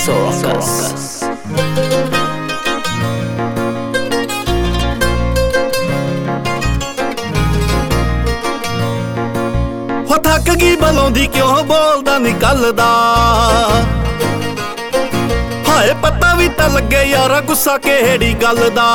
Socas. ਹੋ ਥੱਕ ਗਈ ਬਲਾਉਂਦੀ ਕਿਉਂ ਬੋਲਦਾ ਨਿਕਲਦਾ ਹਾਏ ਪਤਾ ਵੀ ਤਾਂ ਲੱਗੇ ਯਾਰਾ ਗੁੱਸਾ ਕਿਹੜੀ ਗੱਲ ਦਾ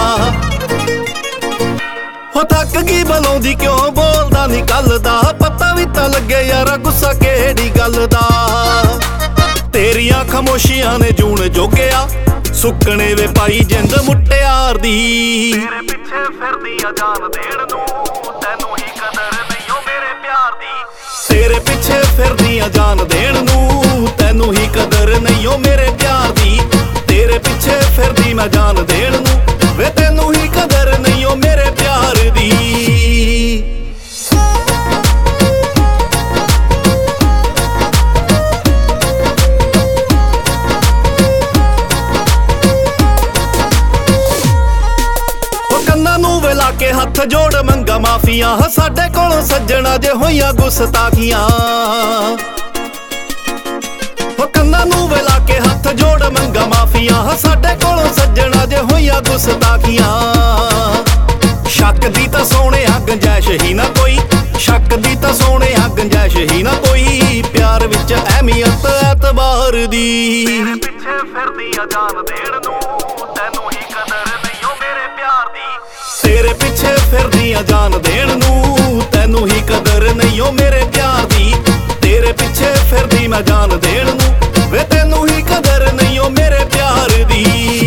ਹੋ ਥੱਕ ਗਈ ਬਲਾਉਂਦੀ ਕਿਉਂ ਬੋਲਦਾ ਨਿਕਲਦਾ ਪਤਾ ਵੀ ਤਾਂ ਲੱਗੇ ਯਾਰਾ ਗੁੱਸਾ ਕਿਹੜੀ ਗੱਲ ਦਾ ਤੇਰੀਆਂ ਖਾਮੋਸ਼ੀਆਂ ਨੇ ਜੂਣ ਜੋਗਿਆ ਸੁੱਕਣੇ ਵੇ ਪਾਈ ਜਿੰਦ ਮੁਟਿਆਰ ਦੀ ਤੇਰੇ ਪਿੱਛੇ ਫਿਰਦੀ ਆ ਜਾਨ ਦੇਣ ਨੂੰ ਤੈਨੂੰ ਹੀ ਕਦਰ ਨਹੀਂ ਓ ਮੇਰੇ ਪਿਆਰ ਦੀ ਤੇਰੇ ਪਿੱਛੇ ਫਿਰਦੀ ਆ ਜਾਨ ਦੇਣ ਨੂੰ ਤੈਨੂੰ ਹੀ ਕਦਰ ਨਹੀਂ ਓ ਮੇਰੇ ਪਿਆਰ ਦੀ ਤੇਰੇ ਪਿੱਛੇ ਫਿਰਦੀ ਮੈਂ ਜਾਨ ਦੇਣ ਨੂੰ ਵੇ ਤੈਨੂੰ ਹੀ ਕਦਰ ਨਹੀਂ ਓ ਮੇਰੇ ਪਿਆਰ ਦੀ ਲਾ ਕੇ ਹੱਥ ਜੋੜ ਮੰਗਾ ਮਾਫੀਆਂ ਸਾਡੇ ਕੋਲੋਂ ਸੱਜਣਾ ਜੇ ਹੋਈਆਂ ਗੁਸਤਾਖੀਆਂ ਹੋ ਕੰਨਾਂ ਨੂੰ ਵੇਲਾ ਕੇ ਹੱਥ ਜੋੜ ਮੰਗਾ ਮਾਫੀਆਂ ਸਾਡੇ ਕੋਲੋਂ ਸੱਜਣਾ ਜੇ ਹੋਈਆਂ ਗੁਸਤਾਖੀਆਂ ਸ਼ੱਕ ਦੀ ਤਾਂ ਸੋਹਣਿਆ ਗੰਜਾਇਸ਼ ਹੀ ਨਾ ਕੋਈ ਸ਼ੱਕ ਦੀ ਤਾਂ ਸੋਹਣਿਆ ਗੰਜਾਇਸ਼ ਹੀ ਨਾ ਕੋਈ ਪਿਆਰ ਵਿੱਚ ਅਹਿਮੀਅਤ ਐਤਬਾਰ ਦੀ ਤੇਰੇ ਪਿੱਛੇ ਫਿਰਦੀ ਆ ਜਾਨ ਦੇਣ ਨੂੰ ਤੈਨੂੰ ਹੀ ਕਦਰ ਨਹੀਂ ਓ ਮੇਰੇ ਪਿਆਰ ਦੀ ਤੇਰੇ ਪਿੱਛੇ ਫਿਰਦੀ ਆ ਜਾਨ ਦੇਣ ਨੂੰ ਤੈਨੂੰ ਹੀ ਕਦਰ ਨਹੀਂ ਓ ਮੇਰੇ ਪਿਆਰ ਦੀ ਤੇਰੇ ਪਿੱਛੇ ਫਿਰਦੀ ਮੈਂ ਜਾਨ ਦੇਣ ਨੂੰ ਵੇ ਤੈਨੂੰ ਹੀ ਕਦਰ ਨਹੀਂ ਓ ਮੇਰੇ ਪਿਆਰ ਦੀ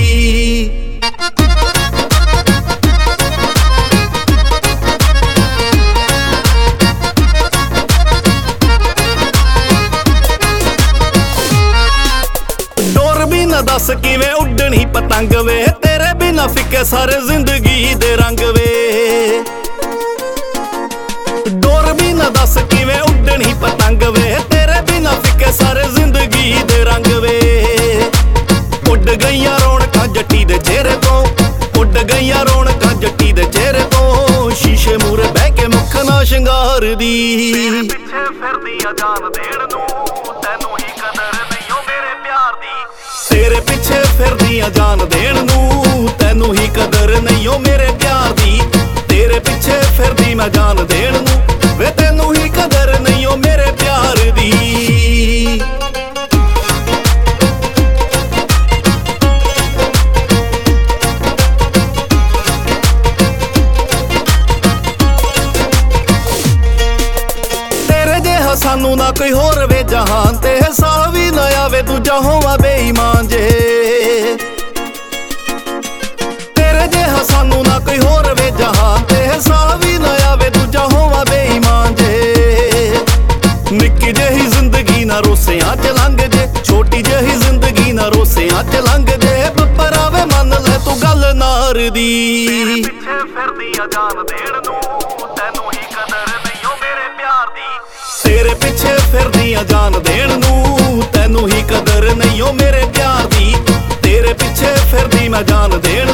ਡੋਰ ਵੀ ਨਾ ਦੱਸ ਕਿਵੇਂ ਉੱਡਣੀ ਪਤੰਗ ਵੇ ਤੇਰੇ ਬਿਨਾ ਫਿੱਕੇ ਸਾਰੇ ਜ਼ਿੰਦਗੀ ਦੇ ਰੰਗ ਵੇ ਡੋਰ ਵੀ ਨਾ ਦੱਸ ਕਿਵੇਂ ਉੱਡਣੀ ਪਤੰਗ ਵੇ ਤੇਰੇ ਬਿਨਾ ਫਿੱਕੇ ਸਾਰੇ ਜ਼ਿੰਦਗੀ ਦੇ ਰੰਗ ਵੇ ਉੱਡ ਗਈਆਂ ਰੌਣਕਾਂ ਜੱਟੀ ਦੇ ਚਿਹਰੇ ਤੋਂ ਉੱਡ ਗਈਆਂ ਰੌਣਕਾਂ ਜੱਟੀ ਦੇ ਚਿਹਰੇ ਤੋਂ ਸ਼ੀਸ਼ੇ ਮੂਰੇ ਬਹਿ ਕੇ ਮੁੱਖ ਨਾ ਸ਼ਿੰਗਾਰ ਦੀ ਤੇਰੇ ਪਿੱਛੇ ਫਿਰਦੀ ਆ ਜਾਨ ਦੇਣ ਨੂੰ ਤੈਨੂੰ ਹੀ ਕਦਰ ਨਹੀਂ ਓ ਮੇਰੇ ਪਿਆਰ ਦੀ ਤੇਰੇ ਪਿੱਛੇ ਫਿਰਦੀ ਆ ਜਾਨ ਦੇਣ ਨੂੰ ਤੈਨੂੰ ਹੀ ਕਦਰ ਨਹੀਂ ਓ ਮੇਰੇ ਪਿਆਰ ਦੀ ਤੇਰੇ ਪਿੱਛੇ ਫਿਰਦੀ ਮੈਂ ਜਾਨ ਦੇਣ ਨੂੰ ਵੇ ਤੈਨੂੰ ਹੀ ਕਦਰ ਨਹੀਂ ਓ ਮੇਰੇ ਪਿਆਰ ਦੀ ਤੇਰੇ ਜਿਹਾ ਸਾਨੂੰ ਨਾ ਕੋਈ ਹੋਰ ਵੇ ਜਹਾਨ ਤੇ ਸਾਹ ਵੀ ਨਾ ਆਵੇ ਦੂਜਾ ਹੋਵਾ ਬੇਈਮਾਨ ਜੇ ਤੇਰੇ ਜਿਹਾ ਸਾਨੂੰ ਨਾ ਕੋਈ ਹੋਰ ਵੇ ਜਹਾਨ ਤੇ ਸਾਹ ਵੀ ਨਾ ਆਵੇ ਦੂਜਾ ਹੋਵਾ ਬੇਈਮਾਨ ਜੇ ਨਿੱਕੀ ਜਿਹੀ ਜ਼ਿੰਦਗੀ ਨਾ ਰੋਸਿਆਂ ਚ ਲੰਘ ਜੇ ਛੋਟੀ ਜਿਹੀ ਜ਼ਿੰਦਗੀ ਨਾ ਰੋਸਿਆਂ ਚ ਲੰਘ ਜੇ ਬੱਪਰਾਵੇ ਮੰਨ ਲੈ ਤੂੰ ਗੱਲ ਨਾਰ ਦੀ ਤੇਰੇ ਪਿੱਛੇ ਫਿਰਦੀ ਆ ਜਾਨ ਦੇਣ ਨੂੰ ਤੈਨੂੰ ਹੀ ਕਦਰ ਨਹੀਂ ਓ ਮੇਰੇ ਪਿਆਰ ਦੀ ਤੇਰੇ ਪਿੱਛੇ ਫਿਰਦੀ ਆ ਜਾਨ ਦੇਣ ਨੂੰ ਤੈਨੂੰ ਹੀ ਕਦਰ ਨਹੀਂ ਓ ਮੇਰੇ ਪਿਆਰ ਦੀ ਤੇਰੇ ਪਿੱਛੇ ਫਿਰਦੀ ਮੈਂ ਜਾਨ ਦੇਣ